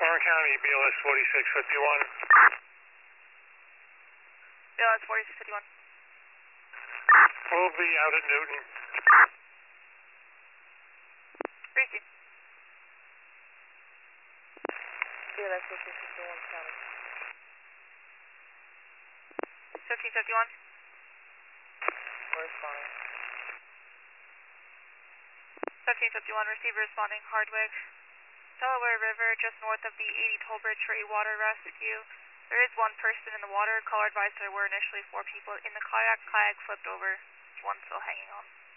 Lawrence County, BLS 4651. BLS 4651. We'll be out at Newton. Receive. BLS 4651 County. 1551. We're responding. 1551, receiver responding, Hardwick. Delaware River, just north of the 80 Toll Bridge for a water rescue. There is one person in the water. Caller advised there were initially 4 people in the kayak. Kayak flipped over. One still hanging on.